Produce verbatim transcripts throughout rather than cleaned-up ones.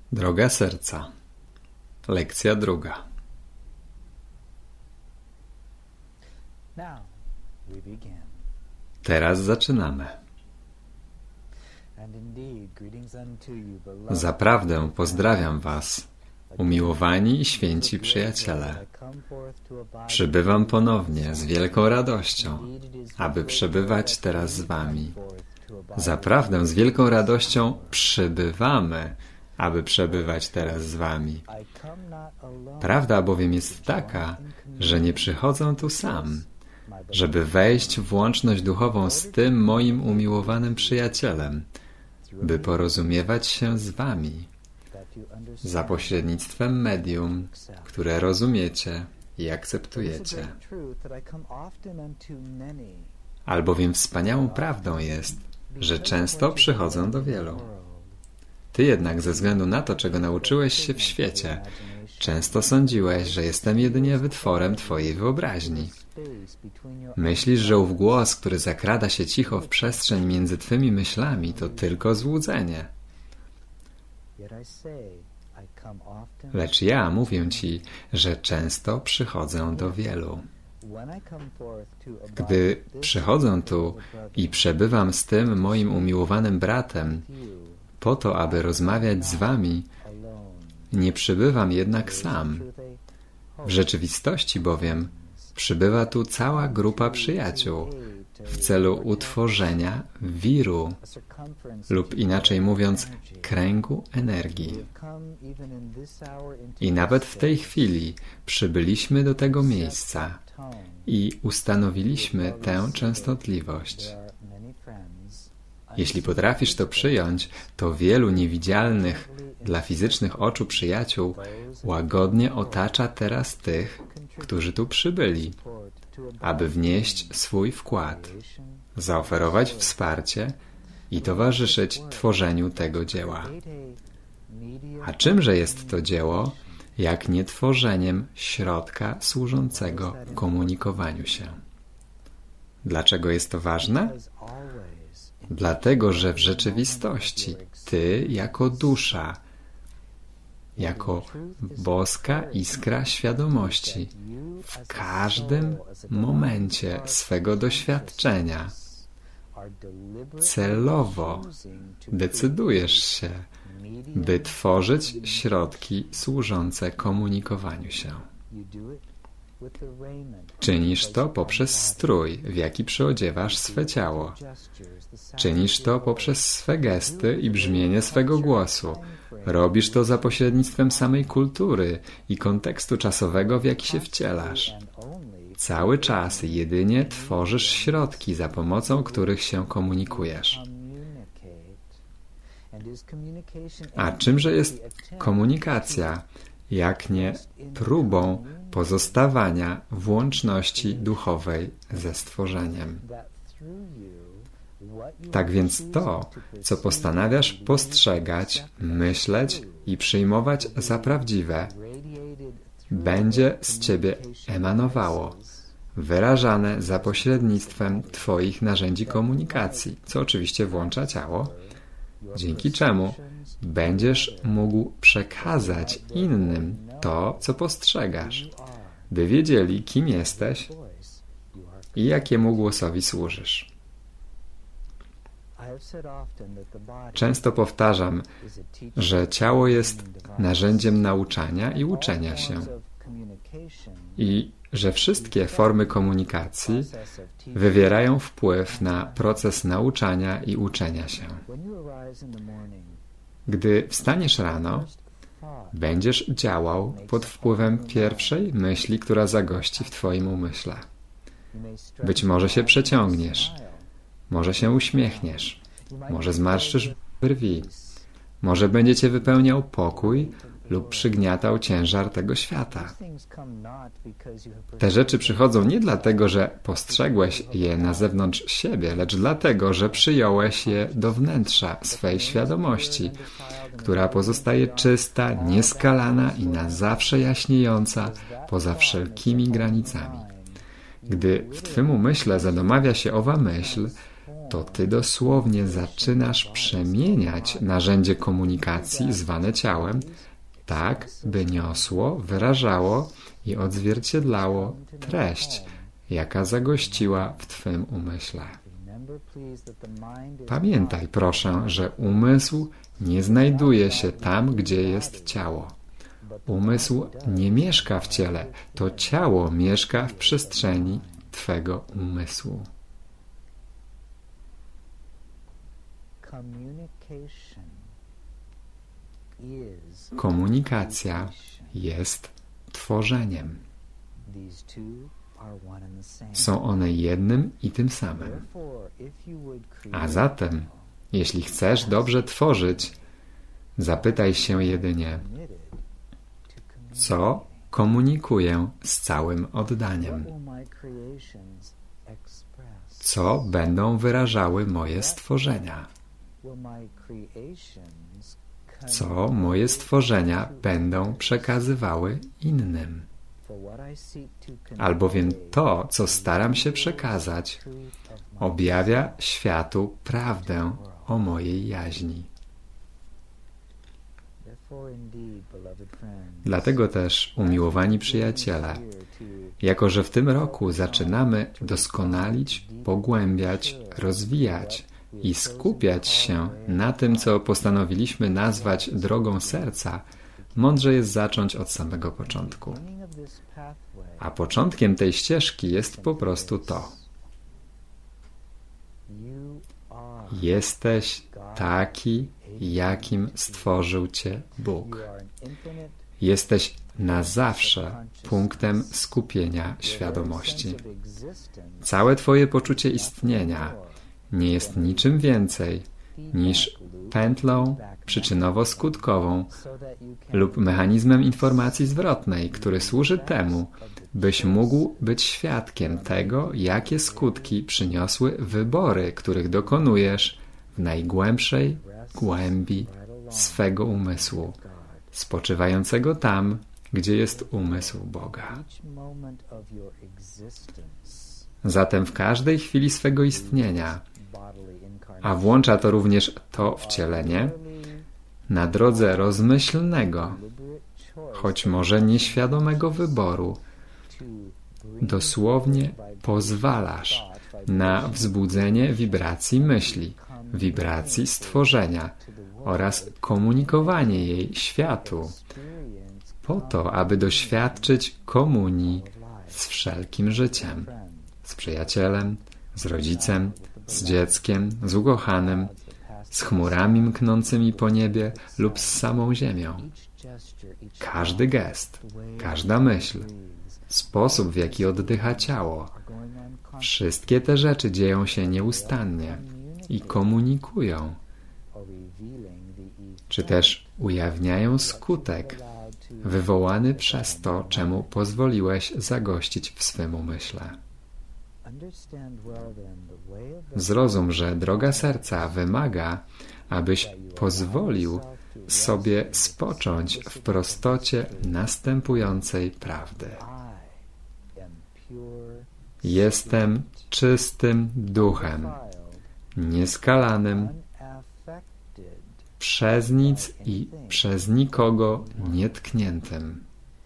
Droga serca. Lekcja druga. Teraz zaczynamy. Zaprawdę pozdrawiam was, umiłowani i święci przyjaciele. Przybywam ponownie z wielką radością, aby przebywać teraz z wami. Zaprawdę z wielką radością przybywamy, aby przebywać teraz z wami. Prawda bowiem jest taka, że nie przychodzę tu sam, żeby wejść w łączność duchową z tym moim umiłowanym przyjacielem, by porozumiewać się z wami za pośrednictwem medium, które rozumiecie i akceptujecie. Albowiem wspaniałą prawdą jest, że często przychodzę do wielu. Ty jednak ze względu na to, czego nauczyłeś się w świecie, często sądziłeś, że jestem jedynie wytworem twojej wyobraźni. Myślisz, że ów głos, który zakrada się cicho w przestrzeń między twymi myślami, to tylko złudzenie. Lecz ja mówię ci, że często przychodzę do wielu. Gdy przychodzę tu i przebywam z tym moim umiłowanym bratem, po to, aby rozmawiać z wami, nie przybywam jednak sam. W rzeczywistości bowiem przybywa tu cała grupa przyjaciół w celu utworzenia wiru, lub inaczej mówiąc, kręgu energii. I nawet w tej chwili przybyliśmy do tego miejsca i ustanowiliśmy tę częstotliwość. Jeśli potrafisz to przyjąć, to wielu niewidzialnych dla fizycznych oczu przyjaciół łagodnie otacza teraz tych, którzy tu przybyli, aby wnieść swój wkład, zaoferować wsparcie i towarzyszyć tworzeniu tego dzieła. A czymże jest to dzieło, jak nie tworzeniem środka służącego komunikowaniu się? Dlaczego jest to ważne? Dlatego, że w rzeczywistości ty jako dusza, jako boska iskra świadomości, w każdym momencie swego doświadczenia celowo decydujesz się, by tworzyć środki służące komunikowaniu się. Czynisz to poprzez strój, w jaki przyodziewasz swe ciało. Czynisz to poprzez swe gesty i brzmienie swego głosu. Robisz to za pośrednictwem samej kultury i kontekstu czasowego, w jaki się wcielasz. Cały czas jedynie tworzysz środki, za pomocą których się komunikujesz. A czymże jest komunikacja, jak nie próbą pozostawania w łączności duchowej ze stworzeniem? Tak więc to, co postanawiasz postrzegać, myśleć i przyjmować za prawdziwe, będzie z ciebie emanowało, wyrażane za pośrednictwem twoich narzędzi komunikacji, co oczywiście włącza ciało, dzięki czemu będziesz mógł przekazać innym to, co postrzegasz, by wiedzieli, kim jesteś i jakiemu głosowi służysz. Często powtarzam, że ciało jest narzędziem nauczania i uczenia się i że wszystkie formy komunikacji wywierają wpływ na proces nauczania i uczenia się. Gdy wstaniesz rano, będziesz działał pod wpływem pierwszej myśli, która zagości w twoim umyśle. Być może się przeciągniesz, może się uśmiechniesz, może zmarszczysz brwi, może będzie cię wypełniał pokój lub przygniatał ciężar tego świata. Te rzeczy przychodzą nie dlatego, że postrzegłeś je na zewnątrz siebie, lecz dlatego, że przyjąłeś je do wnętrza swej świadomości, która pozostaje czysta, nieskalana i na zawsze jaśniejąca poza wszelkimi granicami. Gdy w twym umyśle zadomawia się owa myśl, to ty dosłownie zaczynasz przemieniać narzędzie komunikacji zwane ciałem, tak by niosło, wyrażało i odzwierciedlało treść, jaka zagościła w twym umyśle. Pamiętaj, proszę, że umysł nie znajduje się tam, gdzie jest ciało. Umysł nie mieszka w ciele, to ciało mieszka w przestrzeni twego umysłu. Komunikacja jest tworzeniem. Są one jednym i tym samym. A zatem, jeśli chcesz dobrze tworzyć, zapytaj się jedynie, co komunikuję z całym oddaniem? Co będą wyrażały moje stworzenia? Co moje stworzenia będą przekazywały innym? Albowiem to, co staram się przekazać, objawia światu prawdę o mojej jaźni. Dlatego też, umiłowani przyjaciele, jako że w tym roku zaczynamy doskonalić, pogłębiać, rozwijać i skupiać się na tym, co postanowiliśmy nazwać drogą serca, mądrze jest zacząć od samego początku. A początkiem tej ścieżki jest po prostu to. Jesteś taki, jakim stworzył cię Bóg. Jesteś na zawsze punktem skupienia świadomości. Całe twoje poczucie istnienia nie jest niczym więcej niż pętlą przyczynowo-skutkową lub mechanizmem informacji zwrotnej, który służy temu, byś mógł być świadkiem tego, jakie skutki przyniosły wybory, których dokonujesz w najgłębszej głębi swego umysłu, spoczywającego tam, gdzie jest umysł Boga. Zatem w każdej chwili swego istnienia, a włącza to również to wcielenie, na drodze rozmyślnego, choć może nieświadomego wyboru, dosłownie pozwalasz na wzbudzenie wibracji myśli, wibracji stworzenia oraz komunikowanie jej światu, po to, aby doświadczyć komunii z wszelkim życiem, z przyjacielem, z rodzicem, z dzieckiem, z ukochanym, z chmurami mknącymi po niebie lub z samą ziemią. Każdy gest, każda myśl, sposób, w jaki oddycha ciało, wszystkie te rzeczy dzieją się nieustannie i komunikują, czy też ujawniają skutek wywołany przez to, czemu pozwoliłeś zagościć w swym umyśle. Zrozum, że droga serca wymaga, abyś pozwolił sobie spocząć w prostocie następującej prawdy. Jestem czystym duchem, nieskalanym, przez nic i przez nikogo nietkniętym.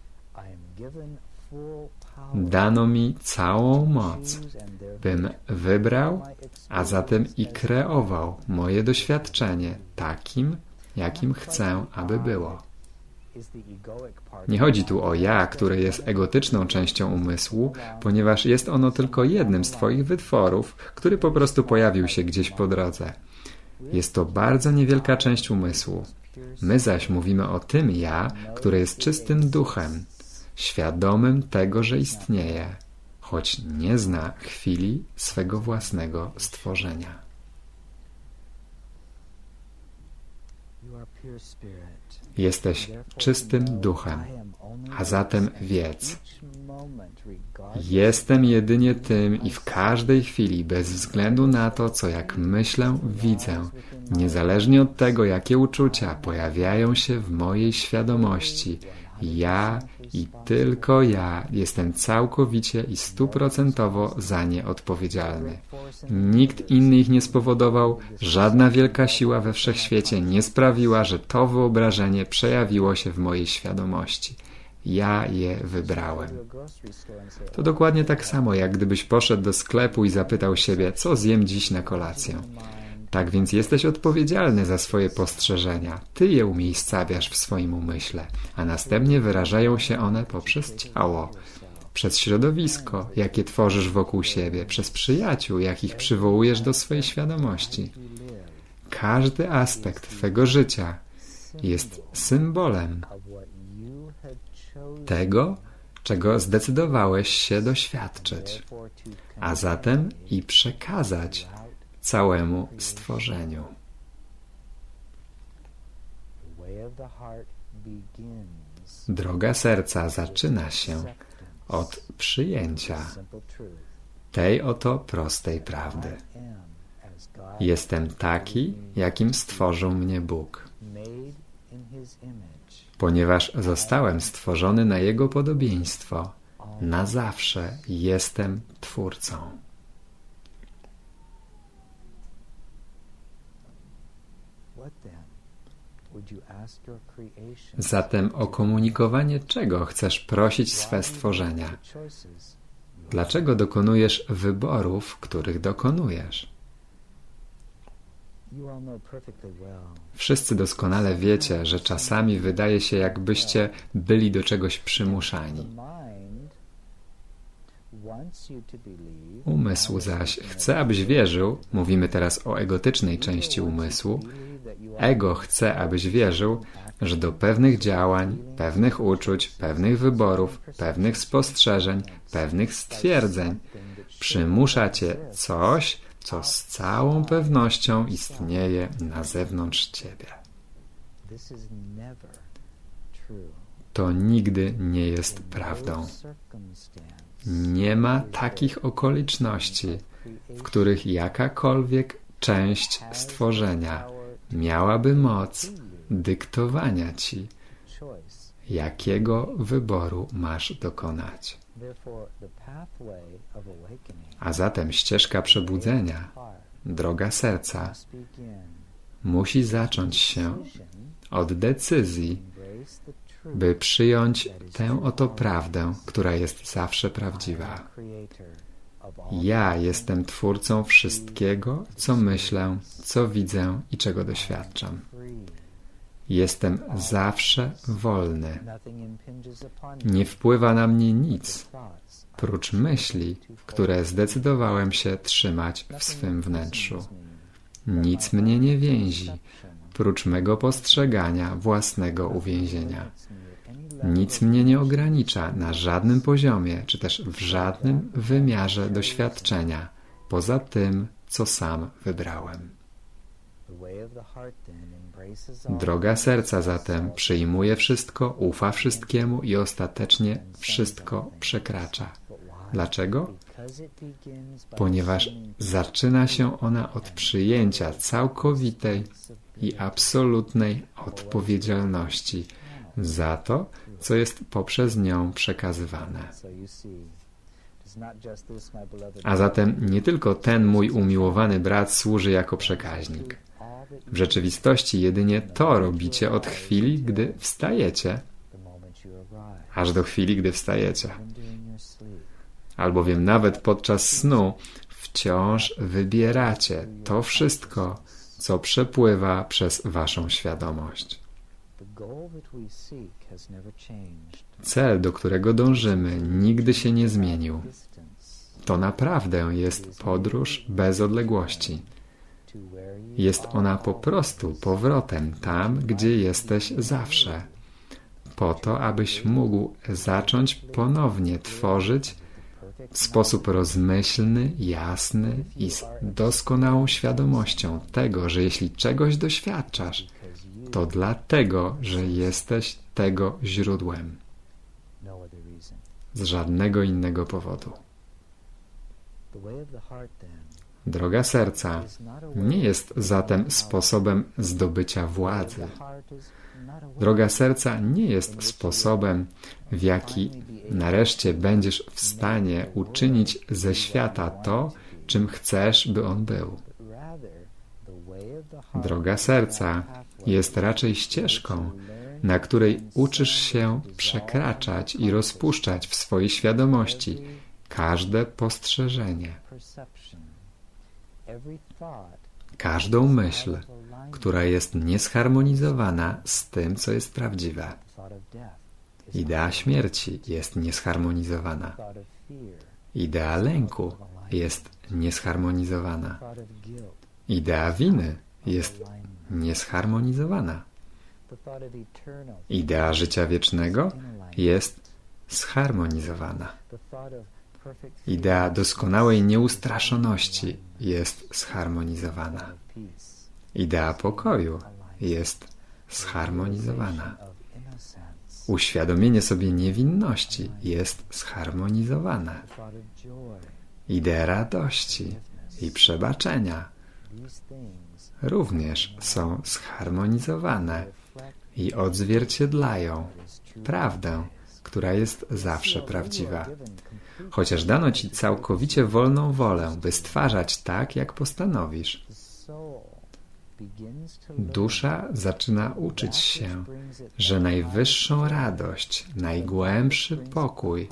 Dano mi całą moc, bym wybrał, a zatem i kreował moje doświadczenie takim, jakim chcę, aby było. Nie chodzi tu o ja, które jest egotyczną częścią umysłu, ponieważ jest ono tylko jednym z twoich wytworów, który po prostu pojawił się gdzieś po drodze. Jest to bardzo niewielka część umysłu. My zaś mówimy o tym ja, które jest czystym duchem, świadomym tego, że istnieje, choć nie zna chwili swego własnego stworzenia. Jesteś czystym duchem, a zatem wiedz. Jestem jedynie tym i w każdej chwili, bez względu na to, co jak myślę, widzę, niezależnie od tego, jakie uczucia pojawiają się w mojej świadomości, Ja i tylko ja jestem całkowicie i stuprocentowo za nie odpowiedzialny. Nikt inny ich nie spowodował, żadna wielka siła we wszechświecie nie sprawiła, że to wyobrażenie przejawiło się w mojej świadomości. Ja je wybrałem. To dokładnie tak samo, jak gdybyś poszedł do sklepu i zapytał siebie, co zjem dziś na kolację. Tak więc jesteś odpowiedzialny za swoje postrzeżenia. Ty je umiejscawiasz w swoim umyśle, a następnie wyrażają się one poprzez ciało, przez środowisko, jakie tworzysz wokół siebie, przez przyjaciół, jakich przywołujesz do swojej świadomości. Każdy aspekt twego życia jest symbolem tego, czego zdecydowałeś się doświadczyć, a zatem i przekazać całemu stworzeniu. Droga serca zaczyna się od przyjęcia tej oto prostej prawdy. Jestem taki, jakim stworzył mnie Bóg. Ponieważ zostałem stworzony na Jego podobieństwo, na zawsze jestem Twórcą. Zatem o komunikowanie czego chcesz prosić swe stworzenia? Dlaczego dokonujesz wyborów, których dokonujesz? Wszyscy doskonale wiecie, że czasami wydaje się, jakbyście byli do czegoś przymuszani. Umysł zaś chce, abyś wierzył, mówimy teraz o egotycznej części umysłu, ego chce, abyś wierzył, że do pewnych działań, pewnych uczuć, pewnych wyborów, pewnych spostrzeżeń, pewnych stwierdzeń przymusza cię coś, co z całą pewnością istnieje na zewnątrz ciebie. To nigdy nie jest prawdą. Nie ma takich okoliczności, w których jakakolwiek część stworzenia miałaby moc dyktowania ci, jakiego wyboru masz dokonać. A zatem ścieżka przebudzenia, droga serca, musi zacząć się od decyzji, by przyjąć tę oto prawdę, która jest zawsze prawdziwa. Ja jestem Twórcą wszystkiego, co myślę, co widzę i czego doświadczam. Jestem zawsze wolny. Nie wpływa na mnie nic, prócz myśli, które zdecydowałem się trzymać w swym wnętrzu. Nic mnie nie więzi, prócz mego postrzegania własnego uwięzienia. Nic mnie nie ogranicza na żadnym poziomie, czy też w żadnym wymiarze doświadczenia, poza tym, co sam wybrałem. Droga serca zatem przyjmuje wszystko, ufa wszystkiemu i ostatecznie wszystko przekracza. Dlaczego? Ponieważ zaczyna się ona od przyjęcia całkowitej i absolutnej odpowiedzialności za to, co jest poprzez nią przekazywane. A zatem nie tylko ten mój umiłowany brat służy jako przekaźnik. W rzeczywistości jedynie to robicie od chwili, gdy wstajecie, aż do chwili, gdy wstajecie. Albowiem nawet podczas snu wciąż wybieracie to wszystko, co przepływa przez waszą świadomość. Cel, do którego dążymy, nigdy się nie zmienił. To naprawdę jest podróż bez odległości. Jest ona po prostu powrotem tam, gdzie jesteś zawsze, po to, abyś mógł zacząć ponownie tworzyć w sposób rozmyślny, jasny i z doskonałą świadomością tego, że jeśli czegoś doświadczasz, to dlatego, że jesteś tego źródłem. Z żadnego innego powodu. Droga serca nie jest zatem sposobem zdobycia władzy. Droga serca nie jest sposobem, w jaki nareszcie będziesz w stanie uczynić ze świata to, czym chcesz, by on był. Droga serca jest raczej ścieżką, na której uczysz się przekraczać i rozpuszczać w swojej świadomości każde postrzeżenie, każdą myśl, która jest niezharmonizowana z tym, co jest prawdziwe. Idea śmierci jest niezharmonizowana. Idea lęku jest niezharmonizowana. Idea winy jest niezharmonizowana. Idea życia wiecznego jest zharmonizowana. Idea doskonałej nieustraszoności jest zharmonizowana. Idea pokoju jest zharmonizowana. Uświadomienie sobie niewinności jest zharmonizowane. Idea radości i przebaczenia również są zharmonizowane i odzwierciedlają prawdę, która jest zawsze prawdziwa. Chociaż dano ci całkowicie wolną wolę, by stwarzać tak, jak postanowisz. Dusza zaczyna uczyć się, że najwyższą radość, najgłębszy pokój,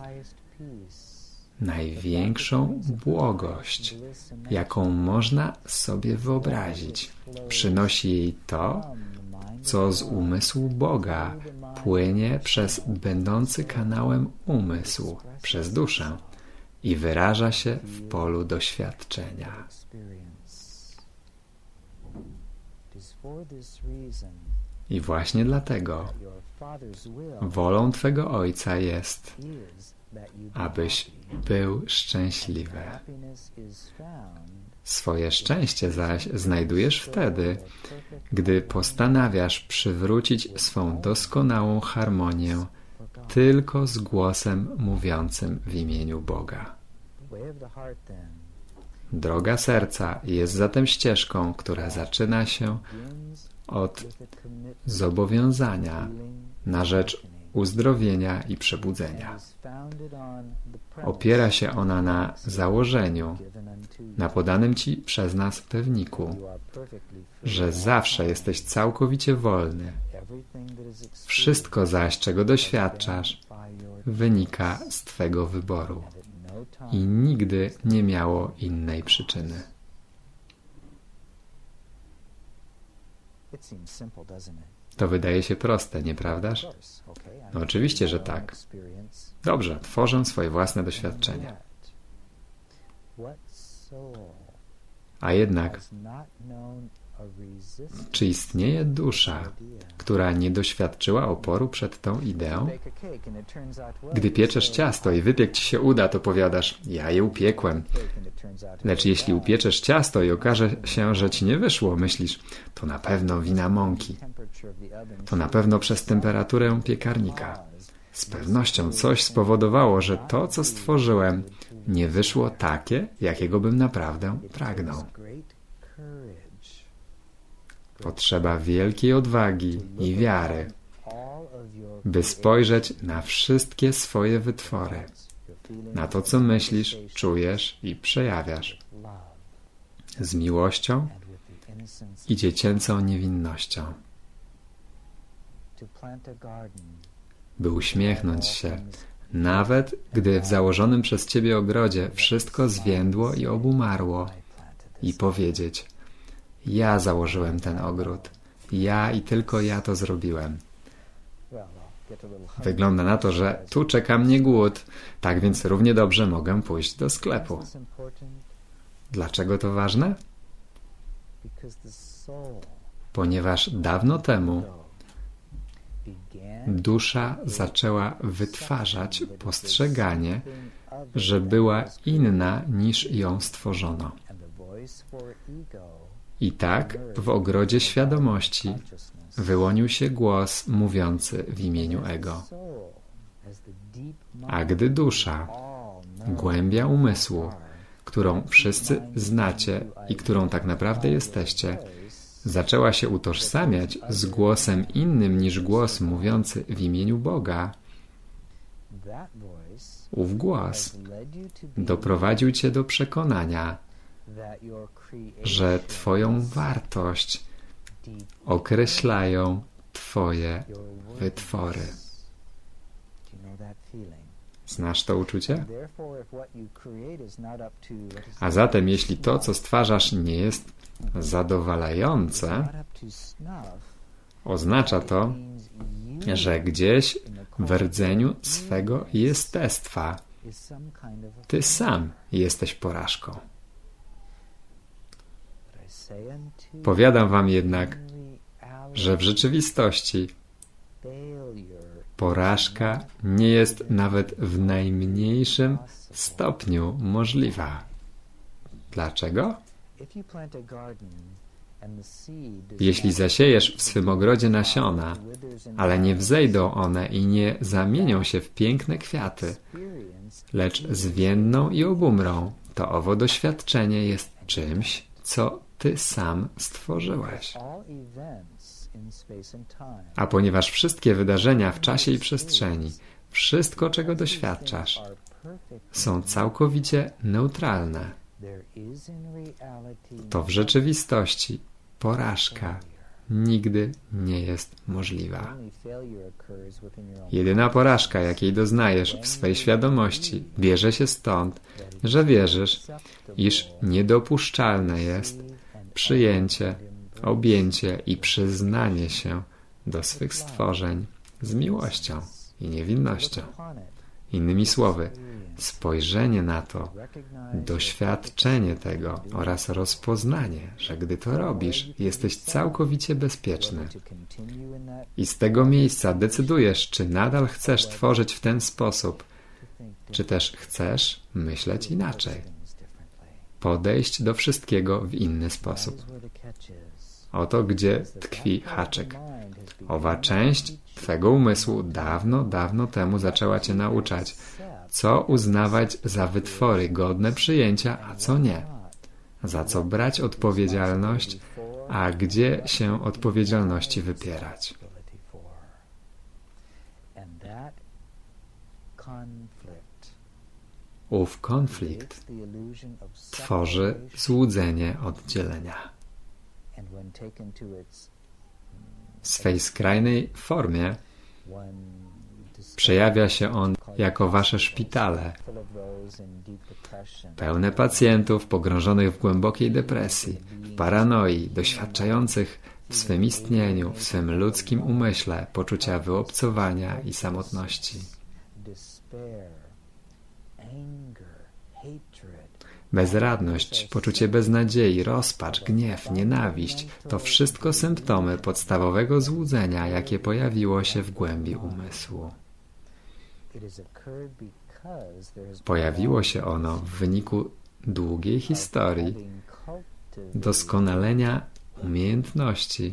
największą błogość, jaką można sobie wyobrazić, przynosi jej to, co z umysłu Boga płynie przez będący kanałem umysł, przez duszę i wyraża się w polu doświadczenia. I właśnie dlatego wolą Twego Ojca jest, abyś był szczęśliwy. Swoje szczęście zaś znajdujesz wtedy, gdy postanawiasz przywrócić swą doskonałą harmonię tylko z głosem mówiącym w imieniu Boga. Droga serca jest zatem ścieżką, która zaczyna się od zobowiązania na rzecz uzdrowienia i przebudzenia. Opiera się ona na założeniu, na podanym ci przez nas pewniku, że zawsze jesteś całkowicie wolny. Wszystko zaś, czego doświadczasz, wynika z Twego wyboru i nigdy nie miało innej przyczyny. To wydaje się proste, nieprawdaż? No oczywiście, że tak. Dobrze, tworzę swoje własne doświadczenia. A jednak, czy istnieje dusza, która nie doświadczyła oporu przed tą ideą? Gdy pieczesz ciasto i wypiek ci się uda, to powiadasz, ja je upiekłem. Lecz jeśli upieczesz ciasto i okaże się, że ci nie wyszło, myślisz, to na pewno wina mąki. To na pewno przez temperaturę piekarnika. Z pewnością coś spowodowało, że to, co stworzyłem, nie wyszło takie, jakiego bym naprawdę pragnął. Potrzeba wielkiej odwagi i wiary, by spojrzeć na wszystkie swoje wytwory, na to, co myślisz, czujesz i przejawiasz, z miłością i dziecięcą niewinnością, by uśmiechnąć się, nawet gdy w założonym przez Ciebie ogrodzie wszystko zwiędło i obumarło, i powiedzieć, ja założyłem ten ogród, ja i tylko ja to zrobiłem. Wygląda na to, że tu czeka mnie głód, tak więc równie dobrze mogę pójść do sklepu. Dlaczego to ważne? Ponieważ dawno temu dusza zaczęła wytwarzać postrzeganie, że była inna niż ją stworzono. I tak w ogrodzie świadomości wyłonił się głos mówiący w imieniu ego. A gdy dusza, głębia umysłu, którą wszyscy znacie i którą tak naprawdę jesteście, zaczęła się utożsamiać z głosem innym niż głos mówiący w imieniu Boga, ów głos doprowadził cię do przekonania, że twoją wartość określają twoje wytwory. Znasz to uczucie? A zatem, jeśli to, co stwarzasz, nie jest zadowalające, oznacza to, że gdzieś w rdzeniu swego jestestwa ty sam jesteś porażką. Powiadam wam jednak, że w rzeczywistości porażka nie jest nawet w najmniejszym stopniu możliwa. Dlaczego? Jeśli zasiejesz w swym ogrodzie nasiona, ale nie wzejdą one i nie zamienią się w piękne kwiaty, lecz zwiędną i obumrą, to owo doświadczenie jest czymś, co ty sam stworzyłeś. A ponieważ wszystkie wydarzenia w czasie i przestrzeni, wszystko, czego doświadczasz, są całkowicie neutralne, to w rzeczywistości porażka nigdy nie jest możliwa. Jedyna porażka, jakiej doznajesz w swej świadomości, bierze się stąd, że wierzysz, iż niedopuszczalne jest przyjęcie, objęcie i przyznanie się do swych stworzeń z miłością i niewinnością. Innymi słowy, spojrzenie na to, doświadczenie tego oraz rozpoznanie, że gdy to robisz, jesteś całkowicie bezpieczny. I z tego miejsca decydujesz, czy nadal chcesz tworzyć w ten sposób, czy też chcesz myśleć inaczej. Podejść do wszystkiego w inny sposób. Oto gdzie tkwi haczyk. Owa część twego umysłu dawno, dawno temu zaczęła cię nauczać, co uznawać za wytwory godne przyjęcia, a co nie. Za co brać odpowiedzialność, a gdzie się odpowiedzialności wypierać. Ów konflikt tworzy złudzenie oddzielenia. W swej skrajnej formie przejawia się on jako wasze szpitale, pełne pacjentów pogrążonych w głębokiej depresji, w paranoi, doświadczających w swym istnieniu, w swym ludzkim umyśle poczucia wyobcowania i samotności. Bezradność, poczucie beznadziei, rozpacz, gniew, nienawiść to wszystko symptomy podstawowego złudzenia, jakie pojawiło się w głębi umysłu. Pojawiło się ono w wyniku długiej historii doskonalenia umiejętności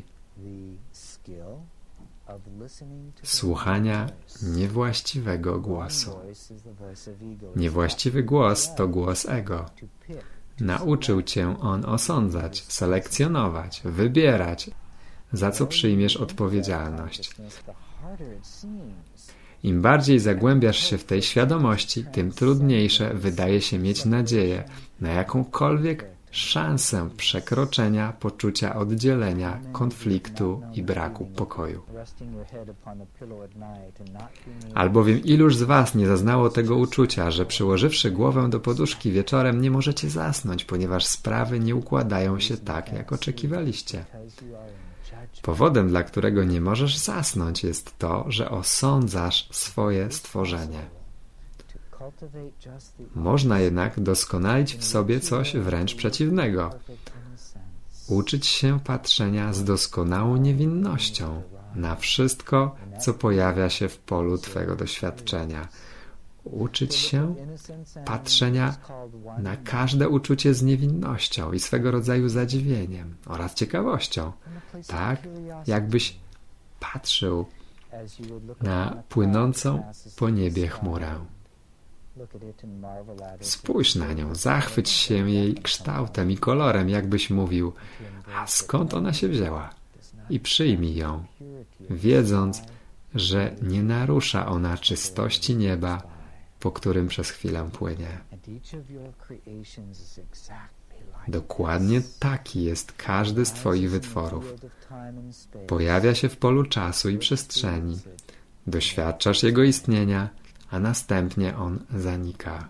słuchania niewłaściwego głosu. Niewłaściwy głos to głos ego. Nauczył cię on osądzać, selekcjonować, wybierać, za co przyjmiesz odpowiedzialność. Im bardziej zagłębiasz się w tej świadomości, tym trudniejsze wydaje się mieć nadzieję na jakąkolwiek szansę przekroczenia poczucia oddzielenia, konfliktu i braku pokoju. Albowiem iluż z was nie zaznało tego uczucia, że przyłożywszy głowę do poduszki wieczorem nie możecie zasnąć, ponieważ sprawy nie układają się tak, jak oczekiwaliście. Powodem, dla którego nie możesz zasnąć, jest to, że osądzasz swoje stworzenie. Można jednak doskonalić w sobie coś wręcz przeciwnego. Uczyć się patrzenia z doskonałą niewinnością na wszystko, co pojawia się w polu twego doświadczenia. Uczyć się patrzenia na każde uczucie z niewinnością i swego rodzaju zadziwieniem oraz ciekawością. Tak, jakbyś patrzył na płynącą po niebie chmurę. Spójrz na nią, zachwyć się jej kształtem i kolorem, jakbyś mówił, a skąd ona się wzięła? I przyjmij ją, wiedząc, że nie narusza ona czystości nieba, po którym przez chwilę płynie. Dokładnie taki jest każdy z Twoich wytworów. Pojawia się w polu czasu i przestrzeni. Doświadczasz jego istnienia, a następnie on zanika.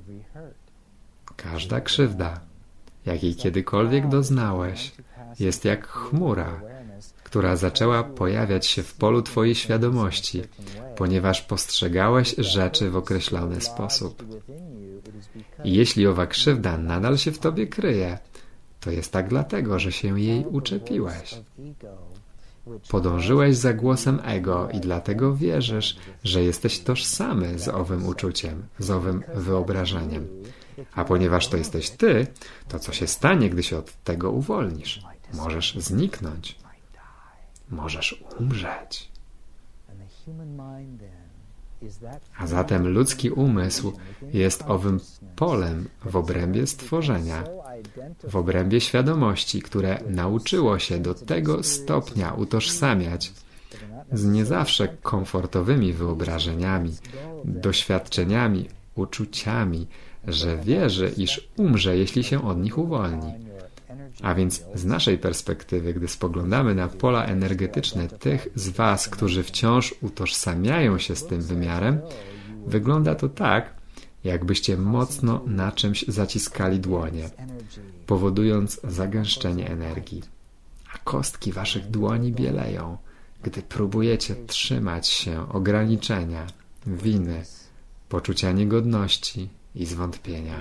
Każda krzywda, jakiej kiedykolwiek doznałeś, jest jak chmura, która zaczęła pojawiać się w polu Twojej świadomości, ponieważ postrzegałeś rzeczy w określony sposób. I jeśli owa krzywda nadal się w Tobie kryje, to jest tak dlatego, że się jej uczepiłeś. Podążyłeś za głosem ego i dlatego wierzysz, że jesteś tożsamy z owym uczuciem, z owym wyobrażeniem. A ponieważ to jesteś Ty, to co się stanie, gdy się od tego uwolnisz? Możesz zniknąć. Możesz umrzeć. A zatem ludzki umysł jest owym polem w obrębie stworzenia, w obrębie świadomości, które nauczyło się do tego stopnia utożsamiać z nie zawsze komfortowymi wyobrażeniami, doświadczeniami, uczuciami, że wierzy, iż umrze, jeśli się od nich uwolni. A więc z naszej perspektywy, gdy spoglądamy na pola energetyczne tych z Was, którzy wciąż utożsamiają się z tym wymiarem, wygląda to tak, jakbyście mocno na czymś zaciskali dłonie, powodując zagęszczenie energii. A kostki Waszych dłoni bieleją, gdy próbujecie trzymać się ograniczenia, winy, poczucia niegodności i zwątpienia.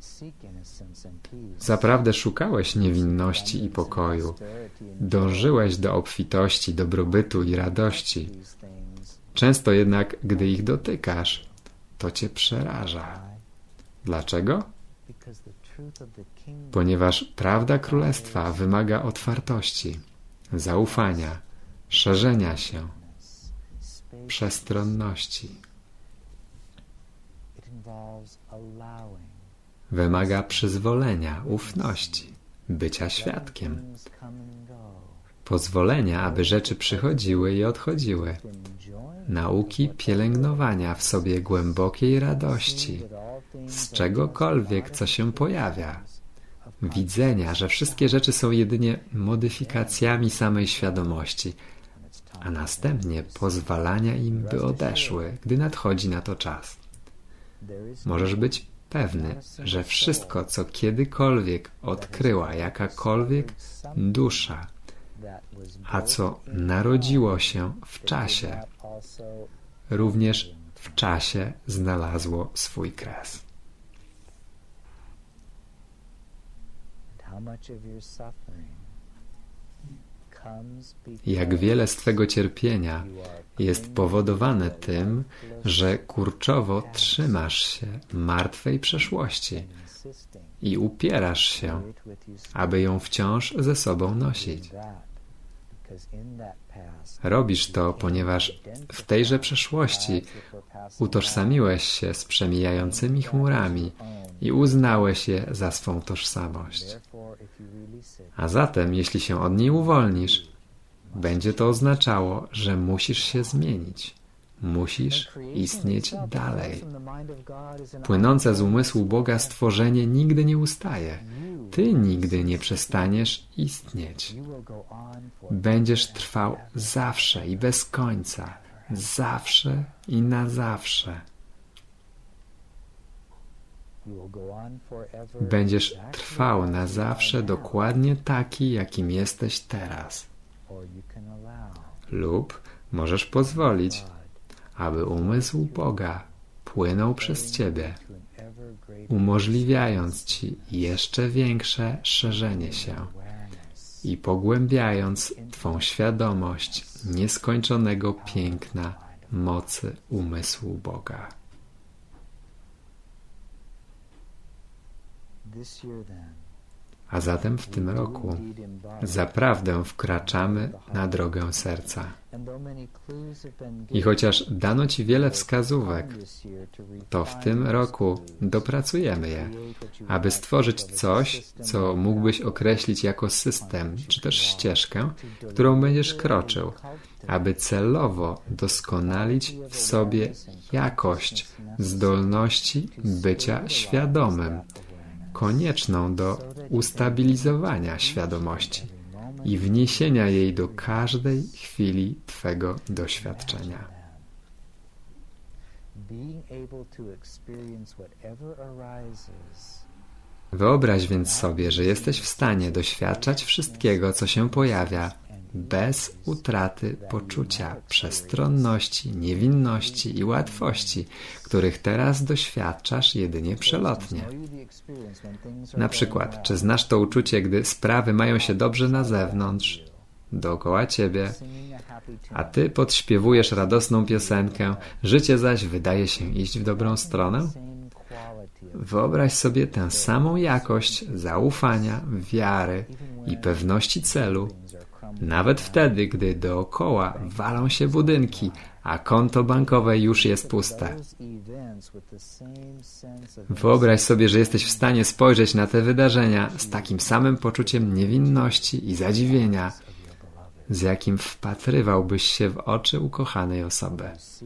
Zaprawdę szukałeś niewinności i pokoju. Dążyłeś do obfitości, dobrobytu i radości. Często jednak, gdy ich dotykasz, to cię przeraża. Dlaczego? Ponieważ prawda królestwa wymaga otwartości, zaufania, szerzenia się, przestronności. Wymaga przyzwolenia, ufności, bycia świadkiem, pozwolenia, aby rzeczy przychodziły i odchodziły, nauki pielęgnowania w sobie głębokiej radości z czegokolwiek, co się pojawia, widzenia, że wszystkie rzeczy są jedynie modyfikacjami samej świadomości, a następnie pozwalania im, by odeszły, gdy nadchodzi na to czas. Możesz być pewny, że wszystko, co kiedykolwiek odkryła jakakolwiek dusza, a co narodziło się w czasie, również w czasie znalazło swój kres. Jak wiele z Twego cierpienia jest powodowane tym, że kurczowo trzymasz się martwej przeszłości i upierasz się, aby ją wciąż ze sobą nosić. Robisz to, ponieważ w tejże przeszłości utożsamiłeś się z przemijającymi chmurami i uznałeś je za swą tożsamość. A zatem, jeśli się od niej uwolnisz, będzie to oznaczało, że musisz się zmienić. Musisz istnieć dalej. Płynące z umysłu Boga stworzenie nigdy nie ustaje. Ty nigdy nie przestaniesz istnieć. Będziesz trwał zawsze i bez końca. Zawsze i na zawsze. Będziesz trwał na zawsze dokładnie taki, jakim jesteś teraz. Lub możesz pozwolić, aby umysł Boga płynął przez Ciebie, umożliwiając Ci jeszcze większe szerzenie się i pogłębiając Twą świadomość nieskończonego piękna mocy umysłu Boga. A zatem w tym roku zaprawdę wkraczamy na drogę serca. I chociaż dano Ci wiele wskazówek, to w tym roku dopracujemy je, aby stworzyć coś, co mógłbyś określić jako system, czy też ścieżkę, którą będziesz kroczył, aby celowo doskonalić w sobie jakość zdolności bycia świadomym, konieczną do ustabilizowania świadomości i wniesienia jej do każdej chwili Twego doświadczenia. Wyobraź więc sobie, że jesteś w stanie doświadczać wszystkiego, co się pojawia, bez utraty poczucia przestronności, niewinności i łatwości, których teraz doświadczasz jedynie przelotnie. Na przykład, czy znasz to uczucie, gdy sprawy mają się dobrze na zewnątrz, dookoła ciebie, a ty podśpiewujesz radosną piosenkę, życie zaś wydaje się iść w dobrą stronę? Wyobraź sobie tę samą jakość zaufania, wiary i pewności celu, nawet wtedy, gdy dookoła walą się budynki, a konto bankowe już jest puste. Wyobraź sobie, że jesteś w stanie spojrzeć na te wydarzenia z takim samym poczuciem niewinności i zadziwienia, z jakim wpatrywałbyś się w oczy ukochanej osoby.